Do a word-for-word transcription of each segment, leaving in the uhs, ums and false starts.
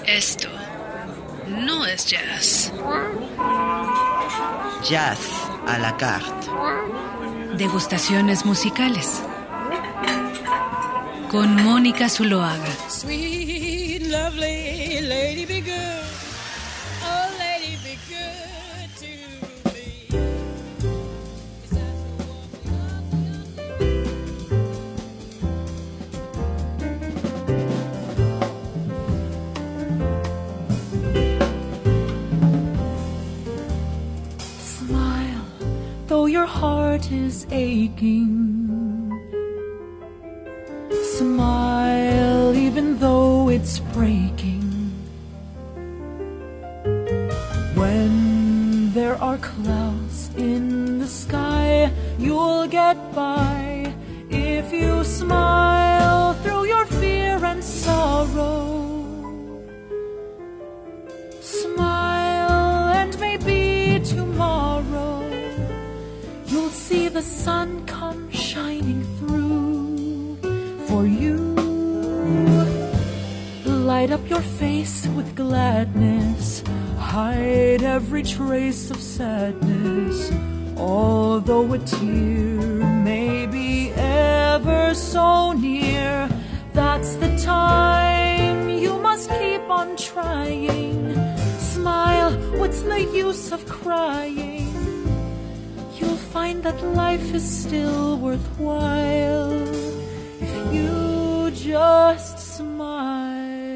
Esto no es jazz. Jazz à la carte. Degustaciones musicales. Con Mónica Zuloaga. Sweet, lovely lady, be good. Oh, lady, be good to me. Is that the one? Smile, though your heart is aching. Smile even though it's breaking. When there are clouds in the sky, you'll get by if you smile through your fear and sorrow. Smile and maybe tomorrow you'll see the sun come shining through. For you, light up your face with gladness, hide every trace of sadness. Although a tear may be ever so near, that's the time you must keep on trying. Smile, what's the use of crying? You'll find that life is still worthwhile if you just smile.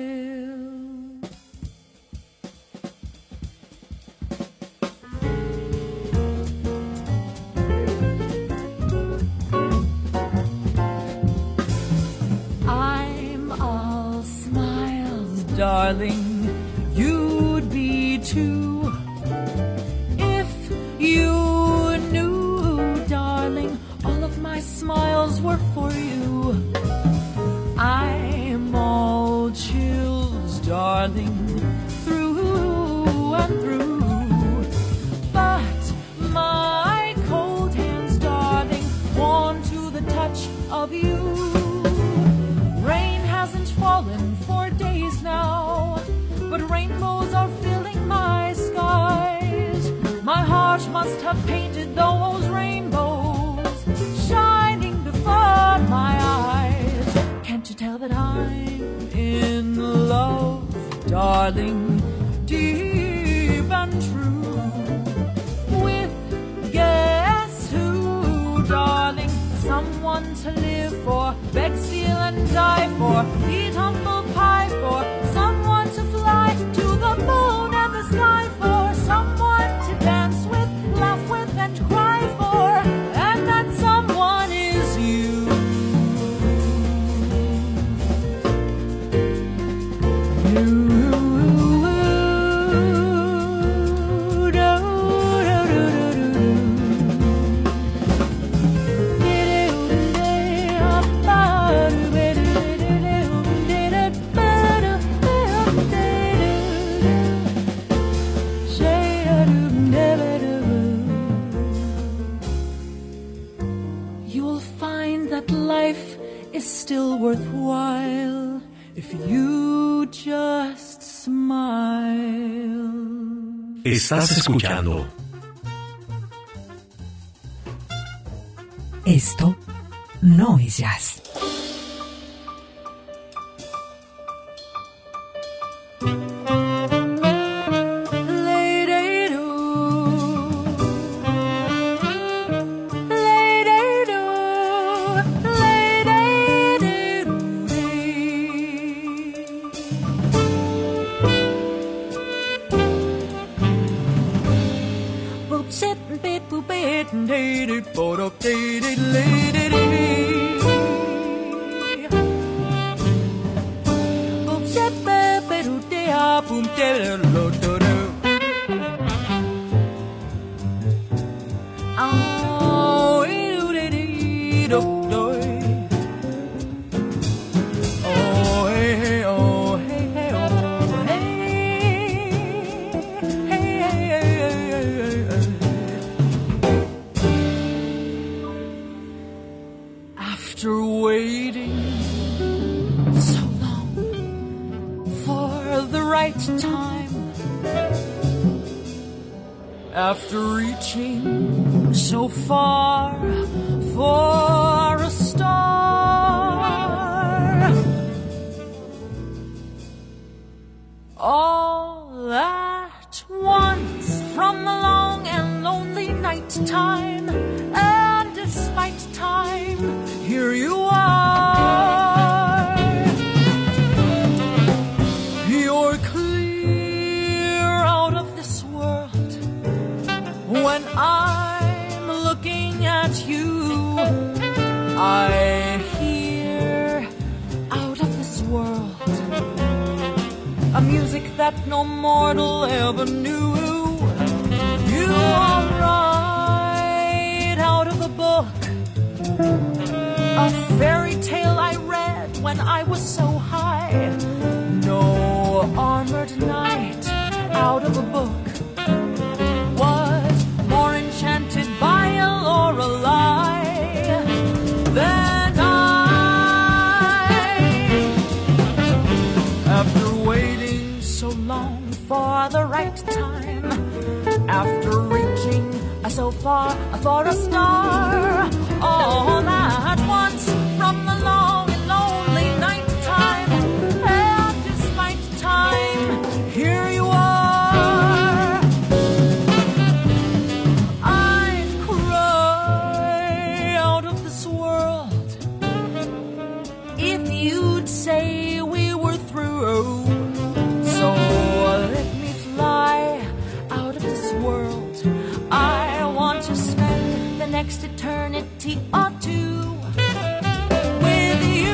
I'm all smiles, darling. You'd be too if you knew, darling, all of my smiles were for you. I'm all chills, darling, through and through. But my cold hands, darling, warm to the touch of you. Rain hasn't fallen for days now, but rainbows are filling my skies. My heart must have painted those rainbows, shining before my eyes. Can't you tell that I'm in love, darling, deep and true, with guess who, darling, someone to live for, beg, steal and die for, eat humble pie for, someone to fly to the moon and the sky for, someone to dance with, laugh with and cry for, and that someone is you. You'll find that life is still worthwhile if you just smile. Estás escuchando. Esto no es jazz. right time. After reaching so far for a star, all at once from the long and lonely night time, and despite time, here you are. You're clear out of this world. When I'm looking at you, I hear out of this world a music that no mortal ever knew. You are right out of a book, a fairy tale I read when I was so high. No armored knight out of a book was more enchanted by a Lorelei than I. After waiting so long for the right time, after reaching so far for a star, all at once from the long and lonely night time, and despite time, here you are. I'd cry out of this world if you'd say we were through. So let me fly out of this world. I want to spend the next eternity or two with you.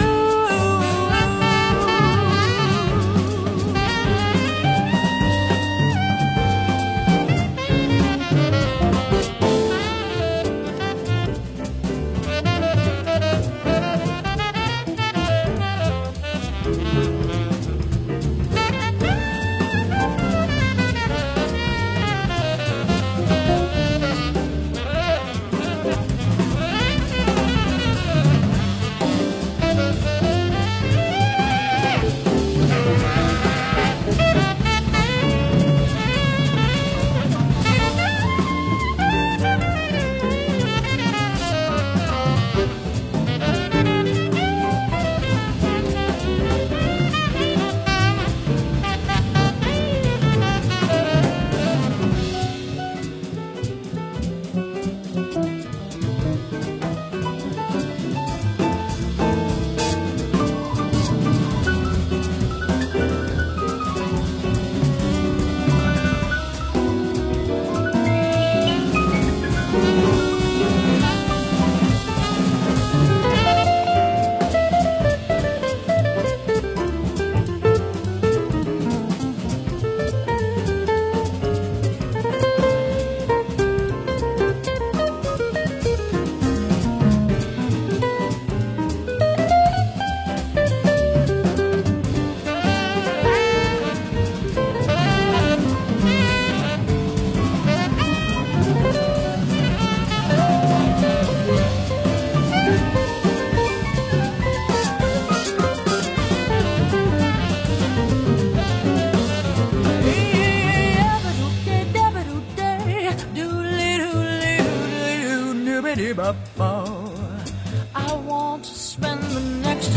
I want to spend the next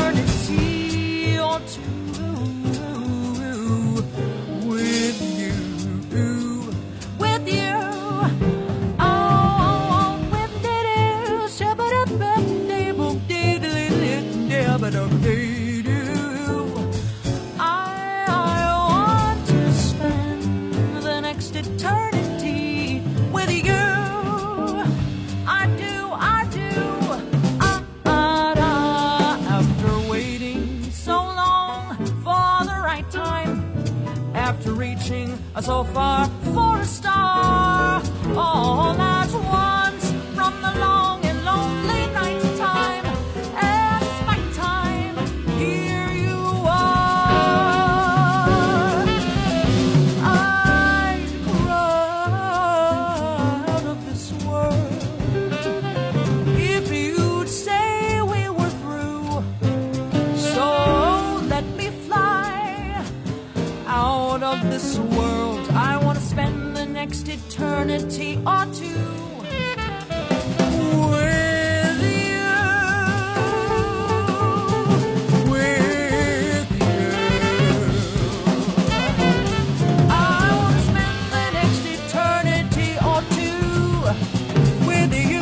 eternity or two with you, with you. Oh, with you. I, I want to spend the next eternity with you. I do, I do. Ah, ah, ah. After waiting so long for the right time, after reaching so far for a star, all at once from the long and lonely night time, and it's my time, here you are. I'd cry out of this world if you'd say we were through. So let me fly out eternity or two. With you, with you, I want to spend the next eternity or two with you.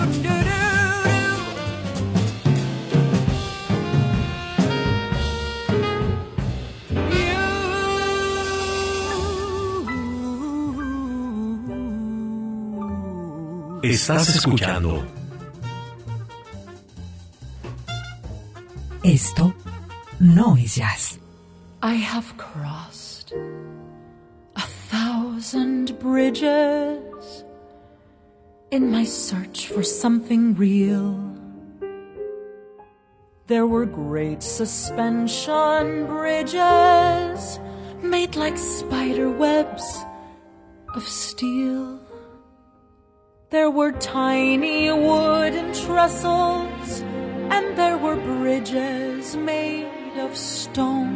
Estás escuchando. Esto no es jazz. I have crossed a thousand bridges in my search for something real. There were great suspension bridges made like spider webs of steel. There were tiny wooden trestles, and there were bridges made of stone.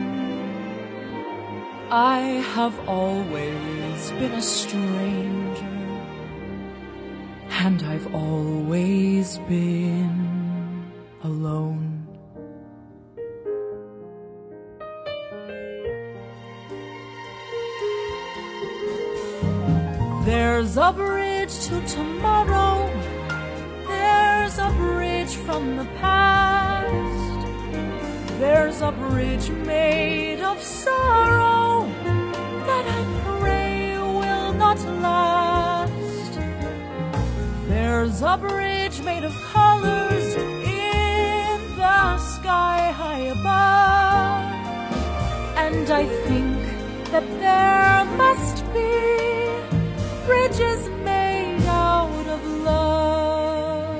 I have always been a stranger, and I've always been alone. There's a bridge to tomorrow. There's a bridge from the past. There's a bridge made of sorrow that I pray will not last. There's a bridge made of colors in the sky high above. And I think that there must be bridges made out of love.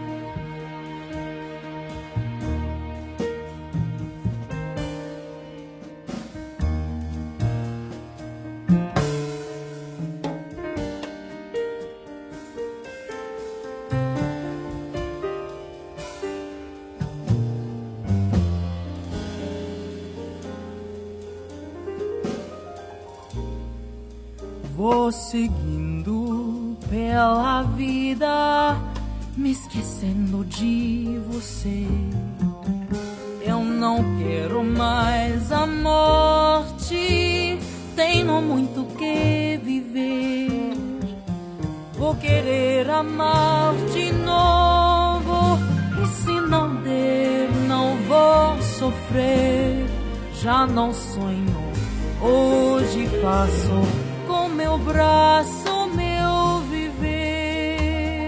Vou seguindo pela vida, me esquecendo de você. Eu não quero mais a morte, tenho muito que viver. Vou querer amar de novo, e se não der, não vou sofrer. Já não sonho, hoje faço com meu braço, meu viver.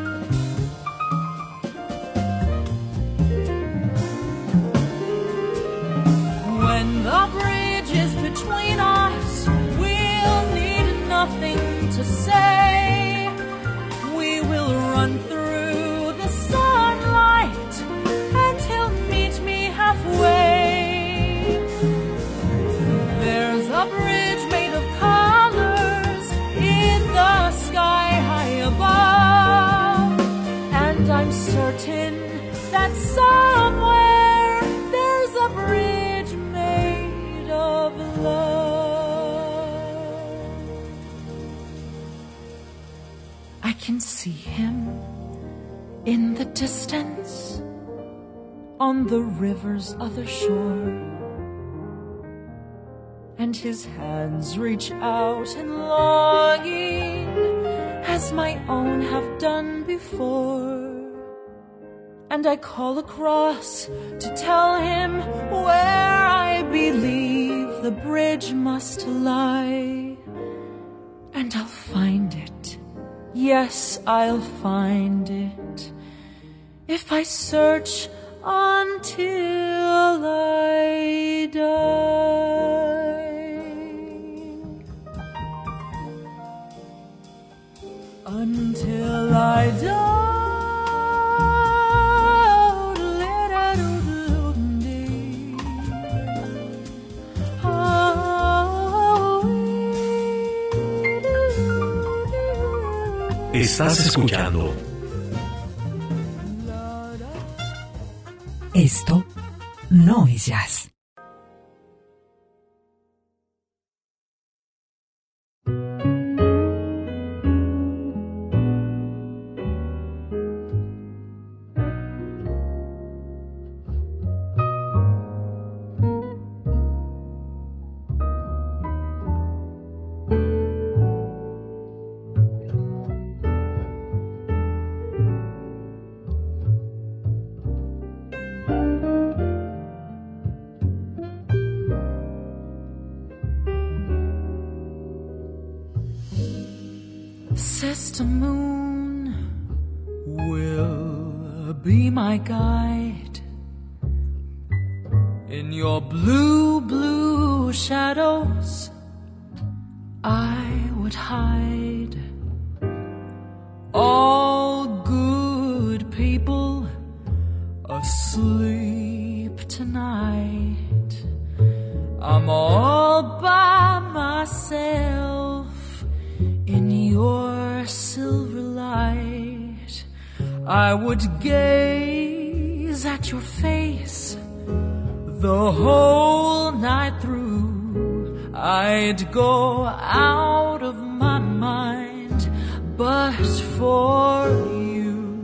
When the bridge is between us, we'll need nothing to say. We will run through the sunlight and he'll meet me halfway. There's a bridge made of colors in the sky high above, and I'm certain that somewhere there's a bridge made of love. I can see him in the distance on the river's other shore, and his hands reach out in longing as my own have done before. And I call across to tell him where I believe the bridge must lie. And I'll find it, yes, I'll find it, if I search until I die. Until I die. Estás escuchando. Esto no es jazz. sister moon will be my guide. In your blue, blue shadows I would hide. All good people asleep tonight. I'm all by myself in your silver light. I would gaze at your face the whole night through. I'd go out of my mind but for you.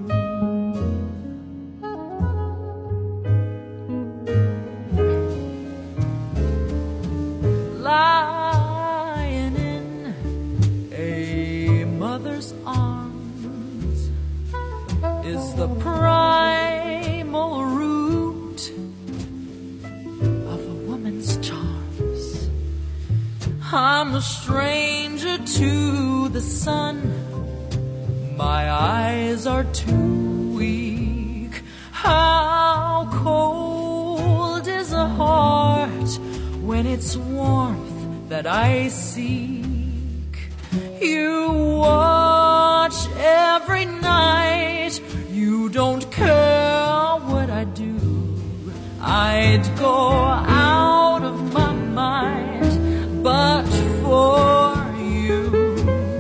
Lying in a mother's arms is the primal root of a woman's charms. I'm a stranger to the sun. My eyes are too weak. How cold is a heart when it's warmth that I seek? You watch every night. You don't care what I do. I'd go out of my mind but for you.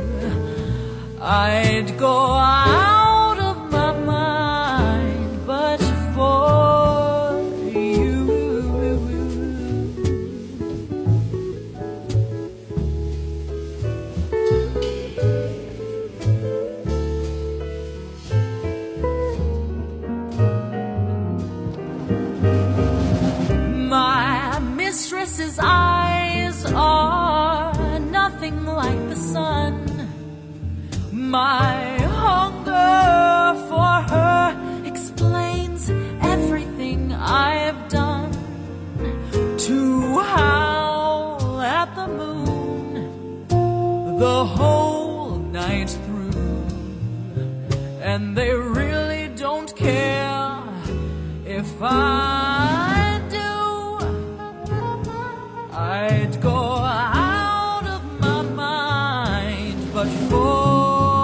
I'd go out of my mind but for you. My mistress's eyes are nothing like the sun. My hunger for her explains everything I've done. To howl at the moon the whole night through, and they really don't care if I do. I'd go out of my mind but for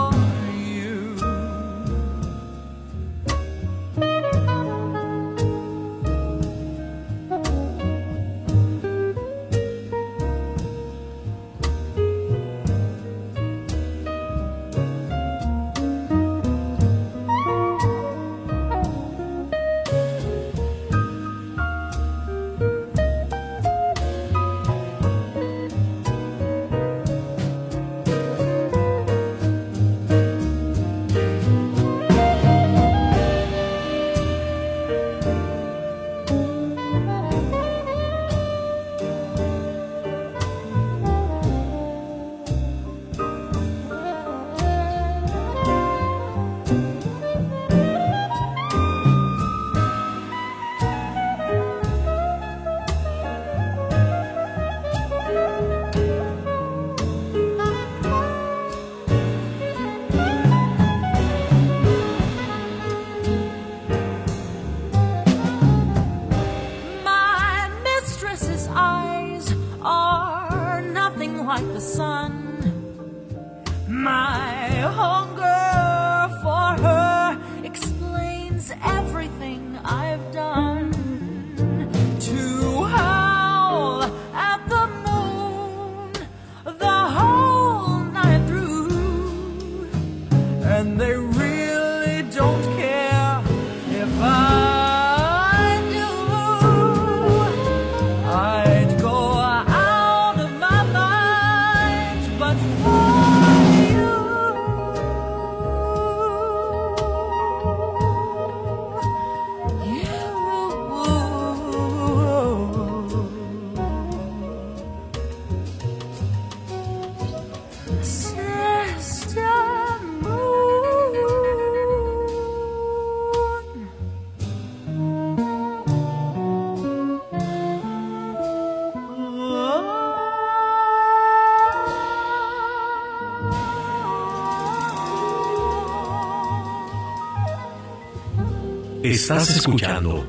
like the sun. My hunger for her explains everything I've done. To howl at the moon the whole night through, and they really don't care if I do. I'd go out of my mind but for you. Estás escuchando.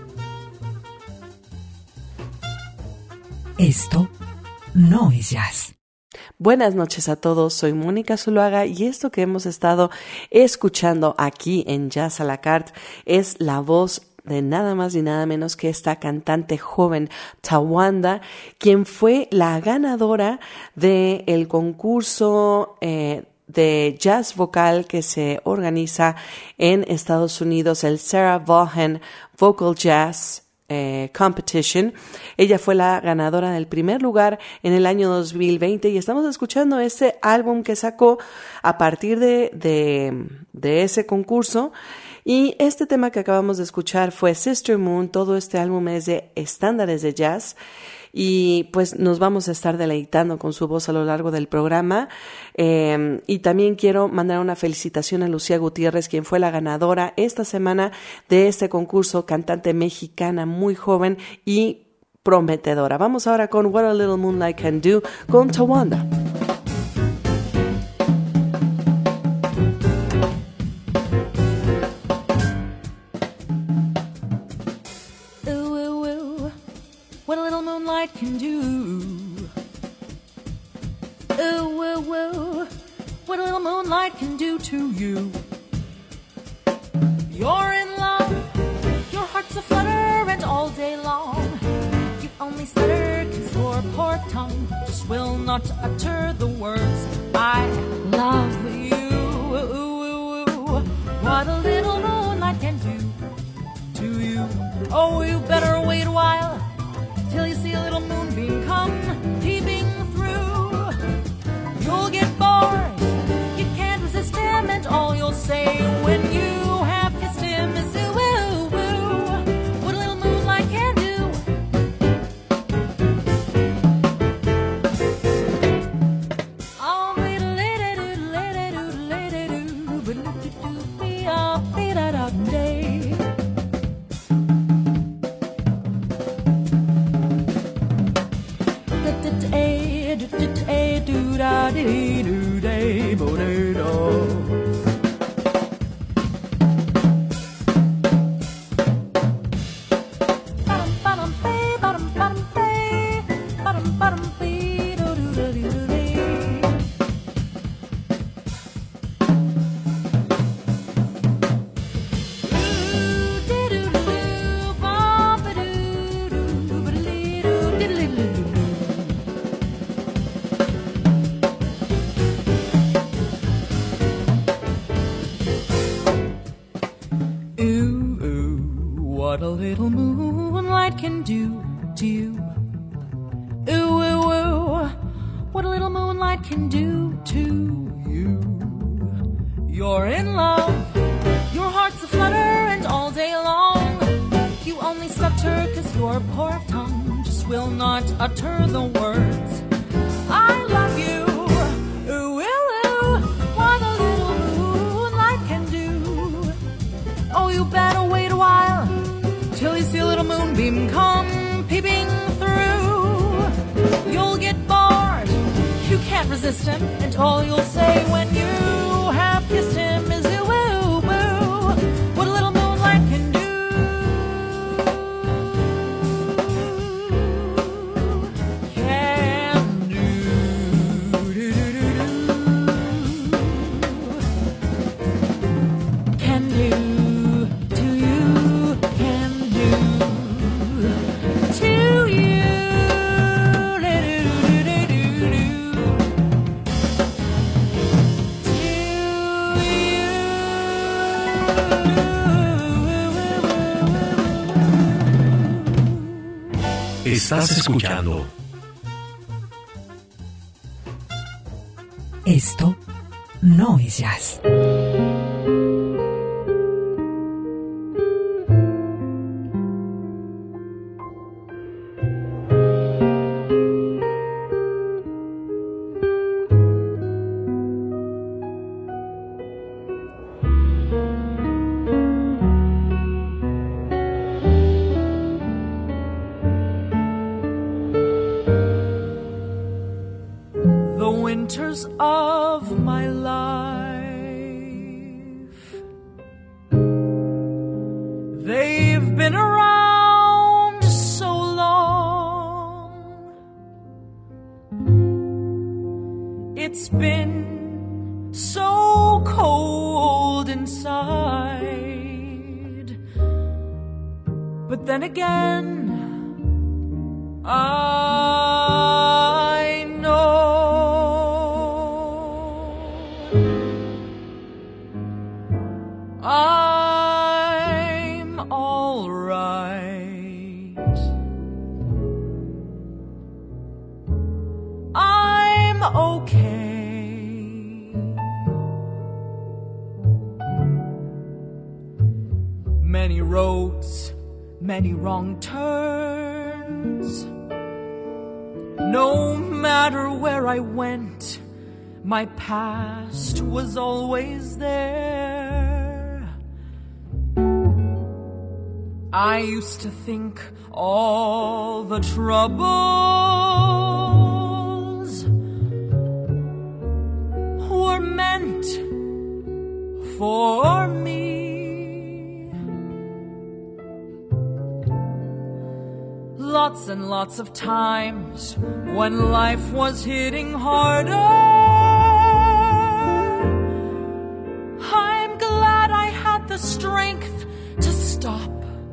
Esto no es jazz. Buenas noches a todos, soy Mónica Zuluaga y esto que hemos estado escuchando aquí en Jazz a la Carte es la voz de nada más ni nada menos que esta cantante joven Tawanda, quien fue la ganadora del concurso eh, de jazz vocal que se organiza en Estados Unidos, el Sarah Vaughan Vocal Jazz Eh, Competition. Ella fue la ganadora del primer lugar en el año dos mil veinte y estamos escuchando este álbum que sacó a partir de, de, de ese concurso. Y este tema que acabamos de escuchar fue Sister Moon. Todo este álbum es de estándares de jazz y pues nos vamos a estar deleitando con su voz a lo largo del programa. Eh, y también quiero mandar una felicitación a Lucía Gutiérrez, quien fue la ganadora esta semana de este concurso, cantante mexicana muy joven y prometedora. Vamos ahora con What a Little Moonlight Can Do con Tawanda. What a little moonlight can do. Ooh, ooh, ooh. What a little moonlight can do to you. You're in love, your heart's aflutter, and all day long you only stutter, cause your poor tongue just will not utter the words I love you. Ooh, ooh, ooh. What a little moonlight can do to you. Oh, you better wait a while till you see a little moonbeam come peeping through. You'll get bored, you can't resist him, and all you'll say when you have kissed him is ooh, ooh, ooh. What a little moonlight can do. Oh, diddle-diddle-diddle, diddle-diddle-diddle, ba-doo-doo-doo-dee-ah-dee-da-da-day. What a little moonlight can do to you. Ooh, ooh, ooh. What a little moonlight can do to you. You're in love, your heart's aflutter, and all day long you only stutter, cause your poor tongue just will not utter the words I love you. Ooh, ooh, ooh. What a little moonlight can do. Oh, you better wait a while till you see a little moonbeam come peeping through. You'll get bored, you can't resist him, and all you'll say when you have kissed him is ooh, ooh, boo. What a little moonlight can do. Can do. Do-do-do-do. Can do. Estás escuchando. Esto no es jazz. Winters of my life, been around so long. It's been so cold inside. But then again, I know I'm all right. I'm okay. Many roads, many wrong turns. No matter where I went, my past was always there. I used to think all the troubles were meant for me. Lots and lots of times when life was hitting harder, I'm glad I had the strength to stop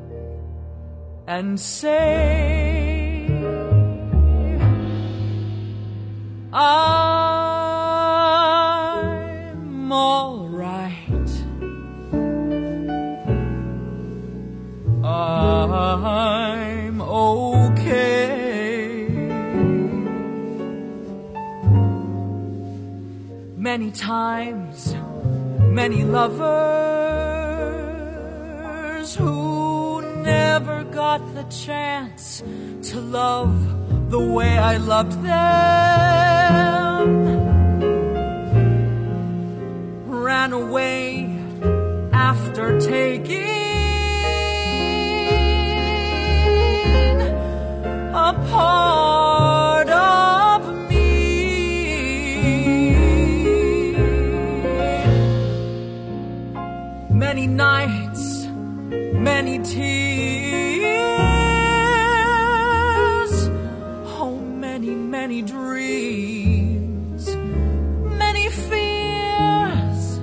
and say, I'm all right. I'm okay. Many times, many lovers who never got the chance to love the way I loved them ran away after taking a part of me. Many nights, many tears, oh, many, many dreams, many fears.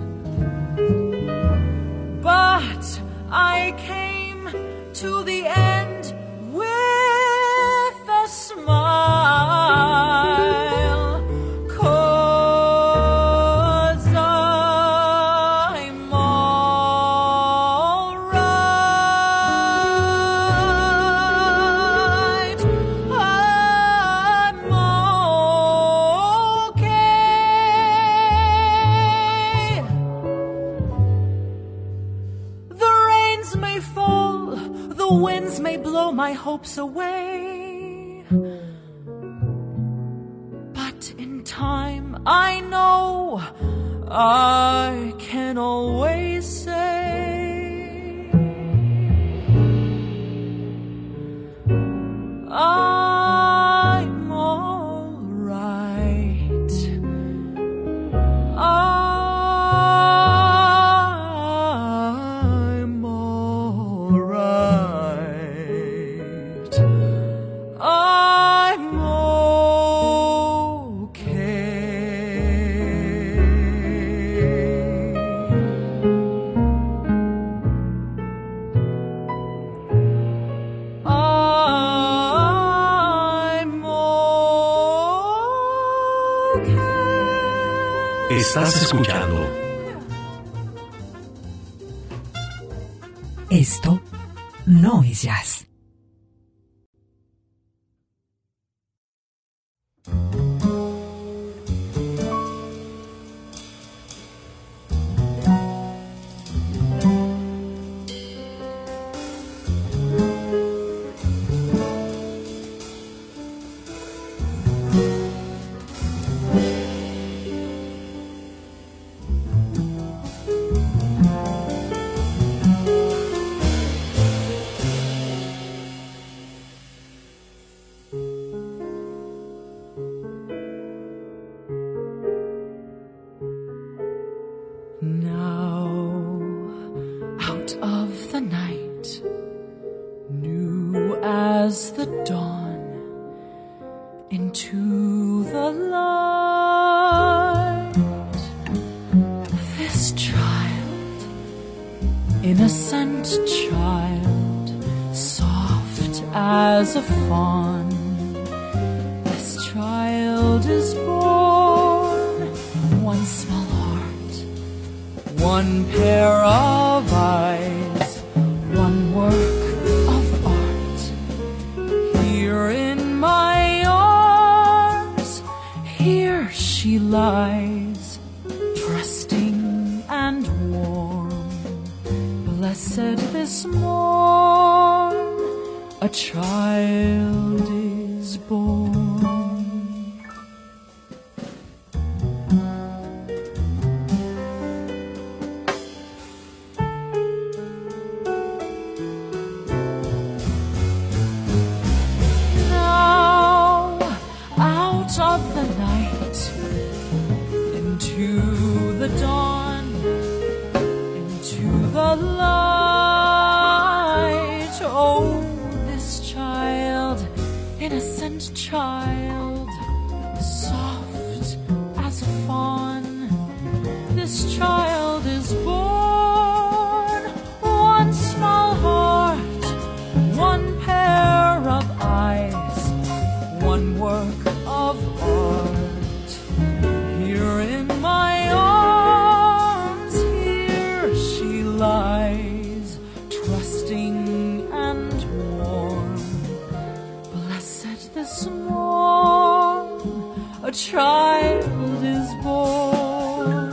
But I came to the end with a smile, 'cause I'm all right. I'm okay. The rains may fall, the winds may blow my hopes away, but in time I know I can always say I'm all right. I'm all right. I'm okay. I'm okay. Estás escuchando Esto no es jazz. as the dawn into the light. This child, innocent child, soft as a fawn, this child is born, one small heart, one pair of eyes, one work of art. Here in my arms, here she lies, trusting and warm. Blessed this morn, a child is born. Of the night into the dawn, into the light. Oh, this child, innocent child, soft as a fawn, this child is born. One small heart, one pair of eyes, one work of art. Here in my arms, here she lies, trusting and warm. Blessed this morn, a child is born.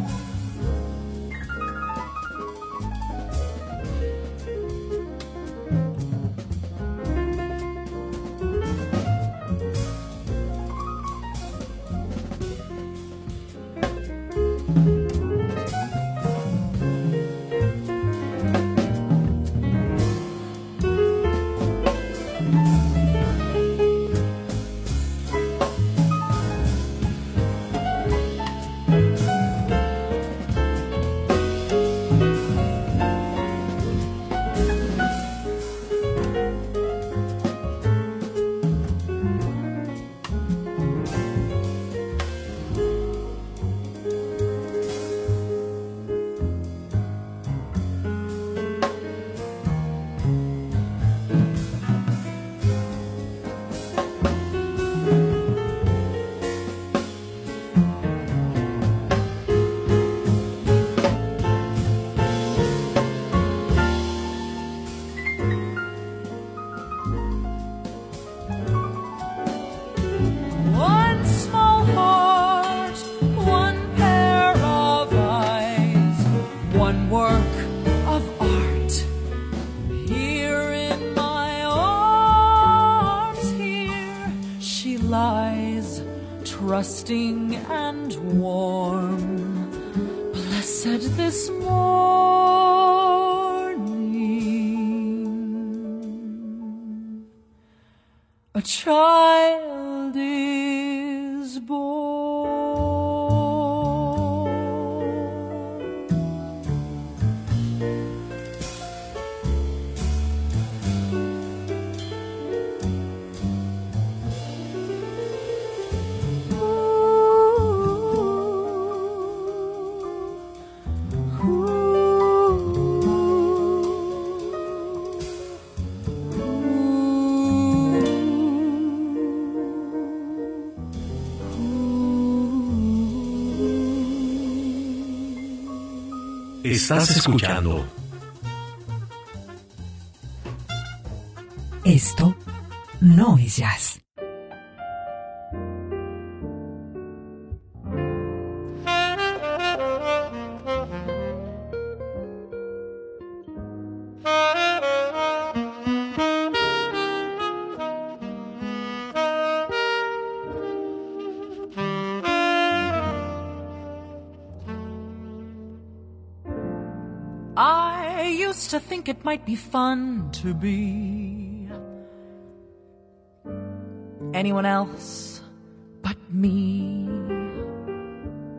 Trusting and warm, blessed this morning, a child is born. Estás escuchando. Esto no es jazz. I used to think it might be fun to be anyone else but me.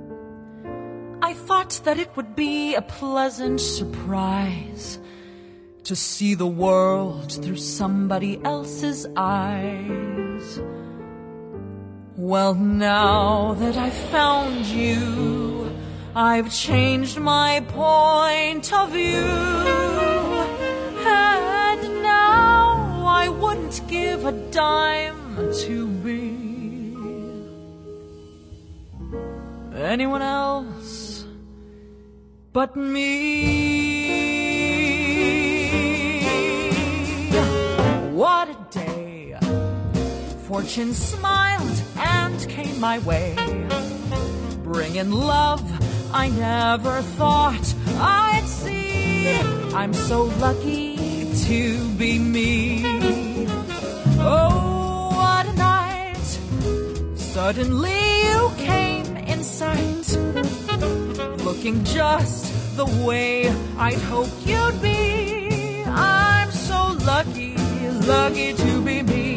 I thought that it would be a pleasant surprise to see the world through somebody else's eyes. Well, now that I've found you, I've changed my point of view. And now I wouldn't give a dime to be anyone else but me. What a day. Fortune smiled and came my way, bringing love I never thought I'd see. I'm so lucky to be me. Oh, what a night. Suddenly you came in sight, looking just the way I'd hoped you'd be. I'm so lucky, lucky to be me.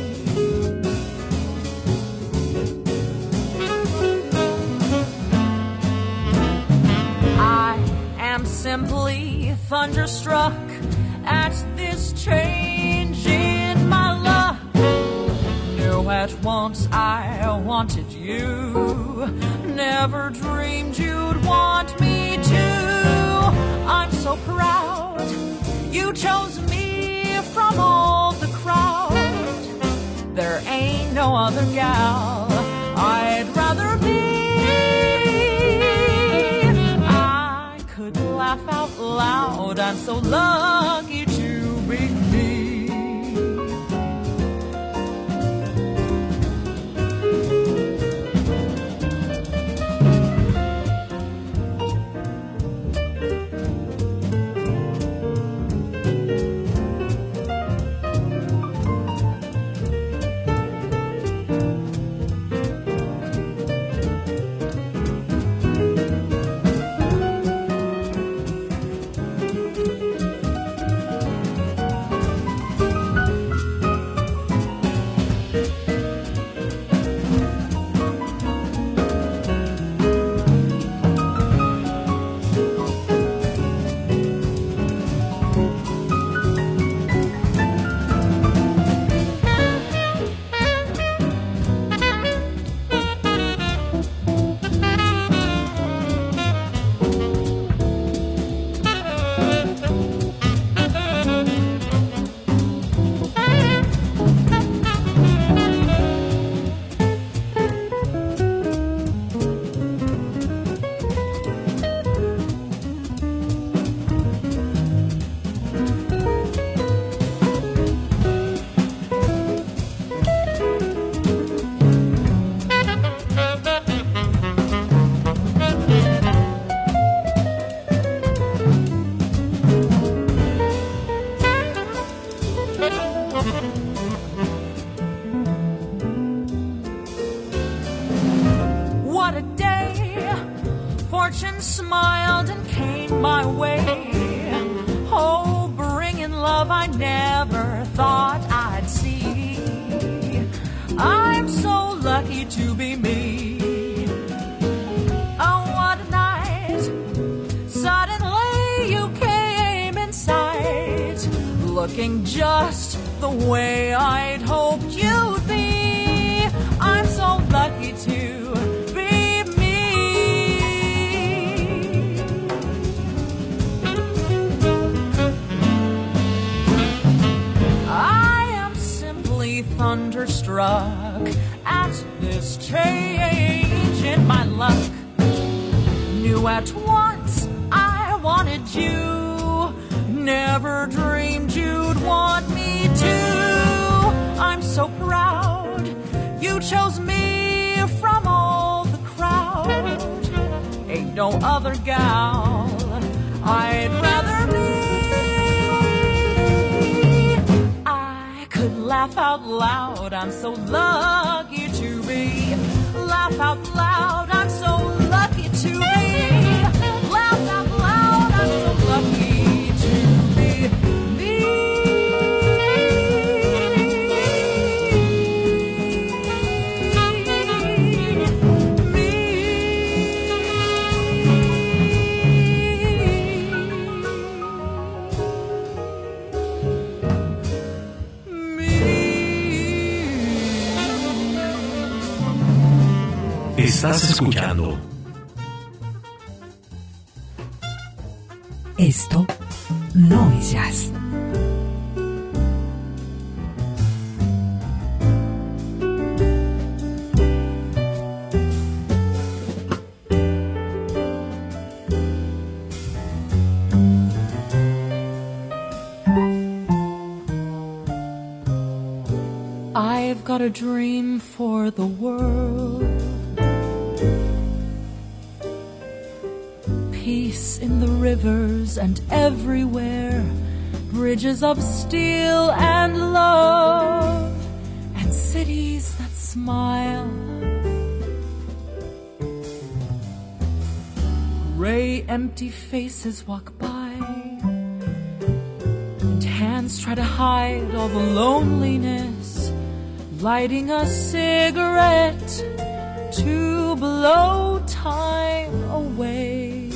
I am simply thunderstruck at this change in my luck. Knew at once I wanted you, never dreamed you'd want me to. I'm so proud you chose me from all the crowd. There ain't no other gal I'd rather be. I could laugh out loud, I'm so lucky to be me. What a day. Fortune smiled and came my way. Oh, bringing love I never thought I'd see. I'm so lucky to be me. Oh, what a night. Suddenly you came in sight, looking just the way I'd hoped you'd be. I'm so lucky to be me. I am simply thunderstruck at this change in my luck. Knew at once I wanted you, never dreamed you'd want me to. I'm so proud you chose me from all the crowd. Ain't no other gal I'd rather be. I could laugh out loud, I'm so lucky to be. Laugh out loud, I'm so lucky to be. Laugh out loud, I'm so lucky to be. Me. Estás escuchando. Esto no es jazz. I've got a dream for the world. Peace in the rivers and everywhere. Bridges of steel and love. And cities that smile. Gray, empty faces walk by. And hands try to hide all the loneliness. Lighting a cigarette to blow time away.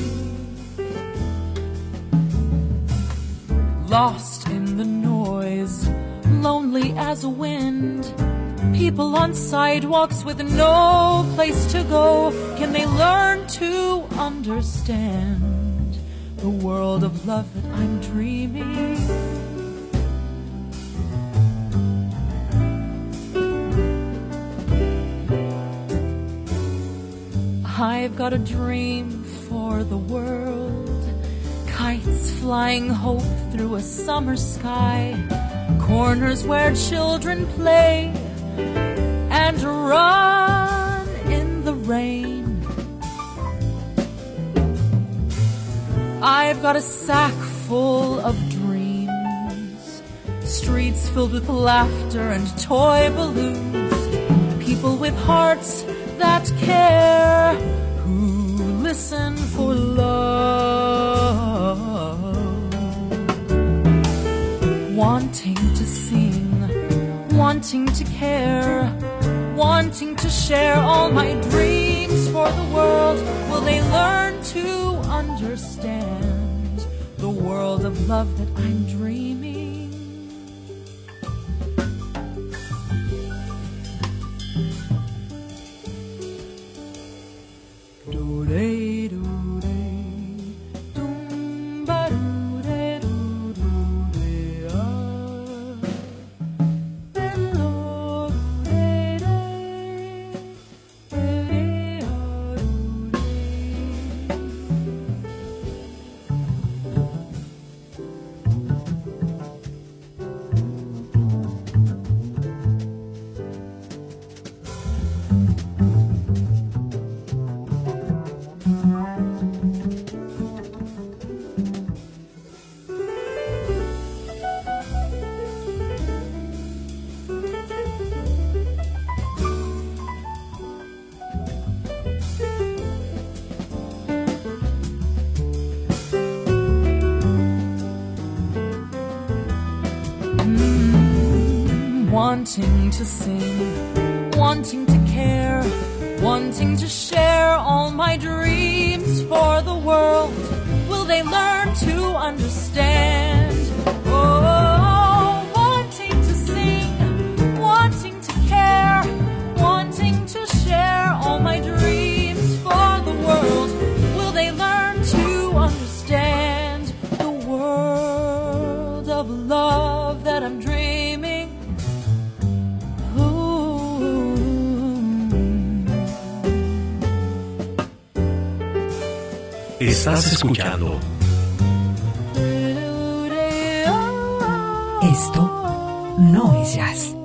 Lost in the noise, lonely as a wind. People on sidewalks with no place to go. Can they learn to understand the world of love that I'm dreaming? I've got a dream for the world. Kites flying hope through a summer sky. Corners where children play and run in the rain. I've got a sack full of dreams. Streets filled with laughter and toy balloons. People with hearts that care, who listen for love. Wanting to sing, wanting to care, wanting to share all my dreams for the world. Will they learn to understand the world of love that I'm dreaming? Wanting to sing, wanting to care, wanting to share all my dreams for the world. Will they learn to understand? Oh, wanting to sing, wanting to care, wanting to share all my dreams for the world. Will they learn to understand the world of love that I'm dreaming? Estás escuchando. Esto no es jazz.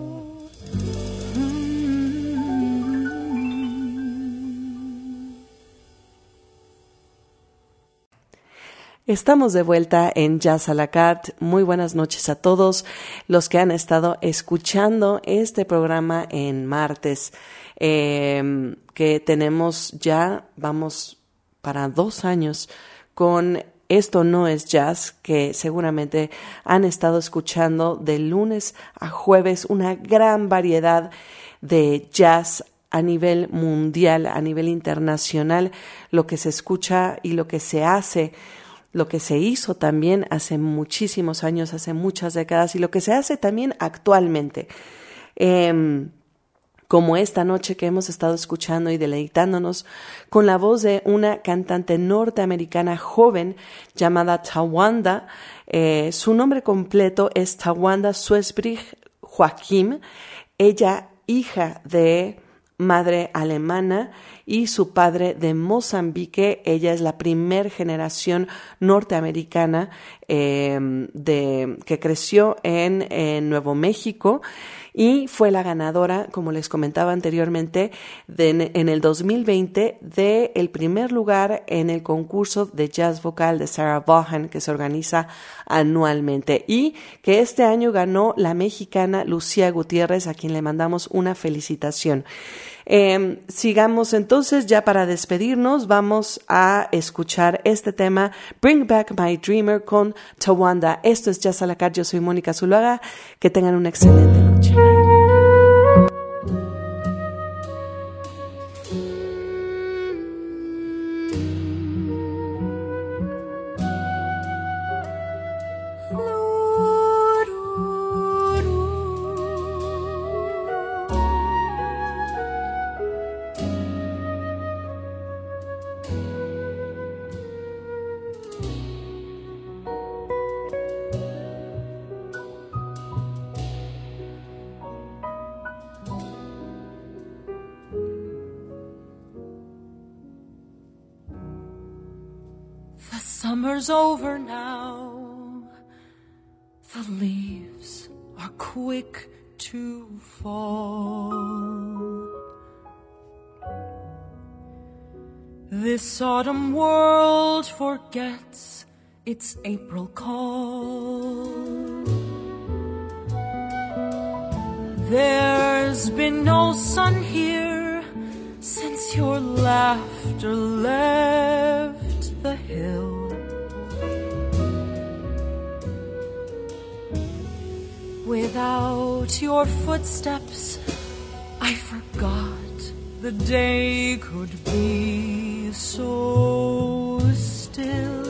Estamos de vuelta en Jazz a la Carte. Muy buenas noches a todos los que han estado escuchando este programa en martes, eh, que tenemos ya, vamos para dos años con Esto no es jazz, que seguramente han estado escuchando de lunes a jueves una gran variedad de jazz a nivel mundial, a nivel internacional, lo que se escucha y lo que se hace, lo que se hizo también hace muchísimos años, hace muchas décadas, y lo que se hace también actualmente. Eh, como esta noche que hemos estado escuchando y deleitándonos con la voz de una cantante norteamericana joven llamada Tawanda. Eh, su nombre completo es Tawanda Suesbrig Joachim. Ella, hija de madre alemana y su padre de Mozambique. Ella es la primer generación norteamericana eh, de, que creció en, en Nuevo México y fue la ganadora, como les comentaba anteriormente, de, en el dos mil veinte de el primer lugar en el concurso de jazz vocal de Sarah Vaughan que se organiza anualmente y que este año ganó la mexicana Lucía Gutiérrez, a quien le mandamos una felicitación. Eh, sigamos entonces, ya para despedirnos, vamos a escuchar este tema Bring Back My Dreamer con Tawanda. Esto es Jazz a la Carte, yo soy Mónica Zuluaga, que tengan una excelente noche. Summer's over now, the leaves are quick to fall. This autumn world forgets its April call. There's been no sun here since your laughter left the hill. Without your footsteps, I forgot the day could be so still.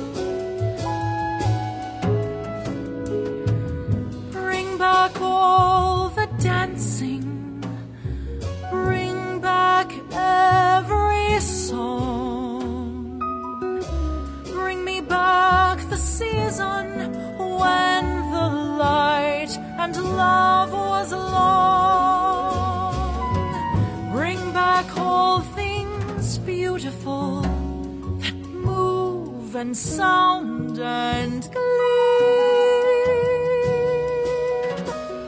Bring back all the dancing, bring back every song, bring me back the season when the light and love was long. Bring back all things beautiful that move and sound and gleam.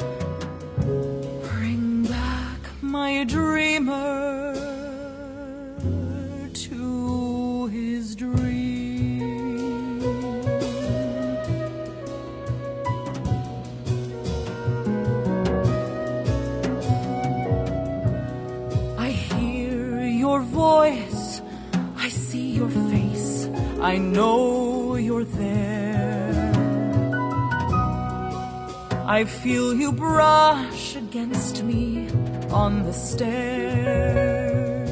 Bring back my dreamer to his dream. Voice, I see your face, I know you're there. I feel you brush against me on the stair.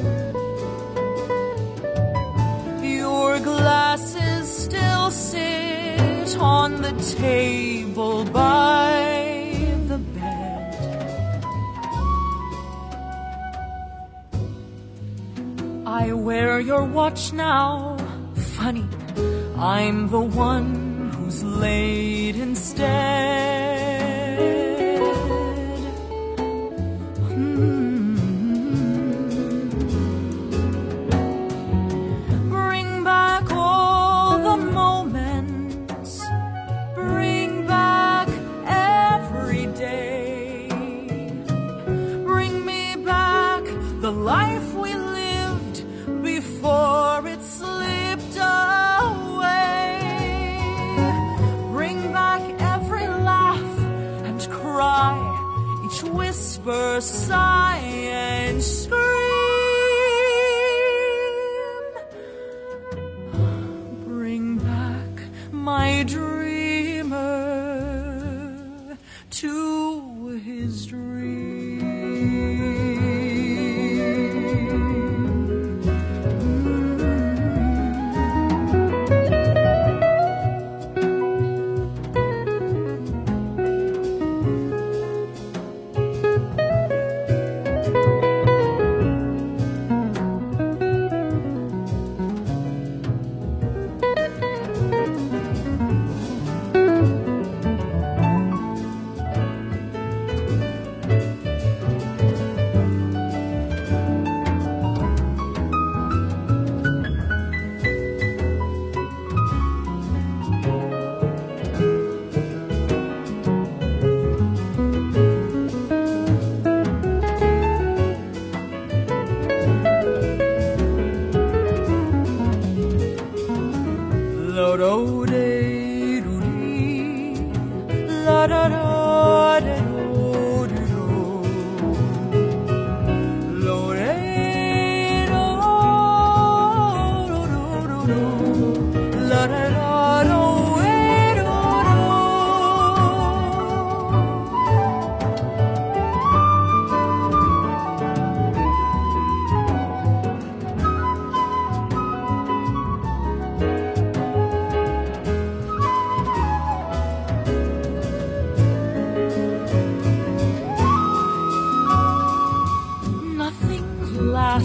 Your glasses still sit on the table by the bed. I wear your watch now, funny, I'm the one who's late instead. Hmm. Bring back all the moments, bring back every day. Bring me back the life we lived before it slipped away. Bring back every laugh and cry, each whisper, sigh and scream. Bring back my dreamer to his dream.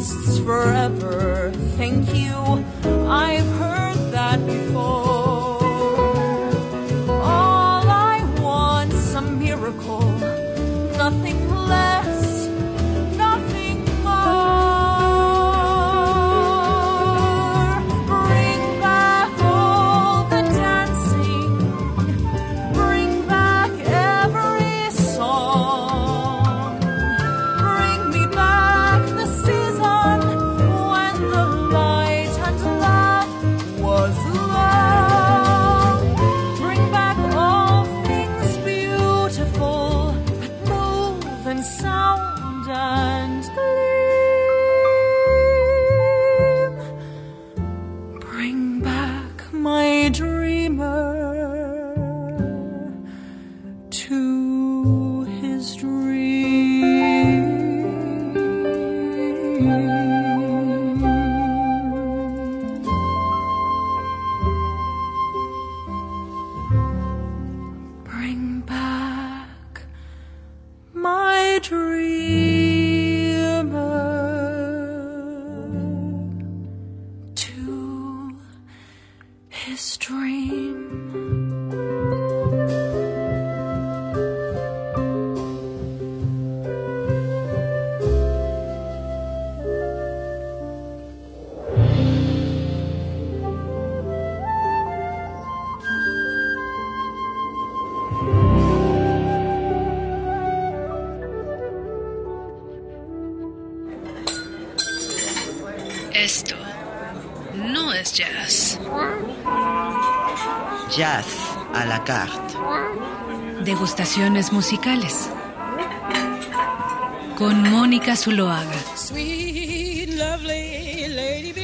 lasts forever. Thank you, I've heard that before. All I want's a miracle, nothing less, nothing more. Bring back all the dancing, bring back every song. Bring me back the season when the light and love was long. Bring back all things beautiful that move and sound and gleam. Bring back my dreamer to his dream. Bring back my dreamer to his dream. Esto no es jazz. Jazz à la carte. Degustaciones musicales. Con Mónica Zuloaga. Sweet, lovely Lady B.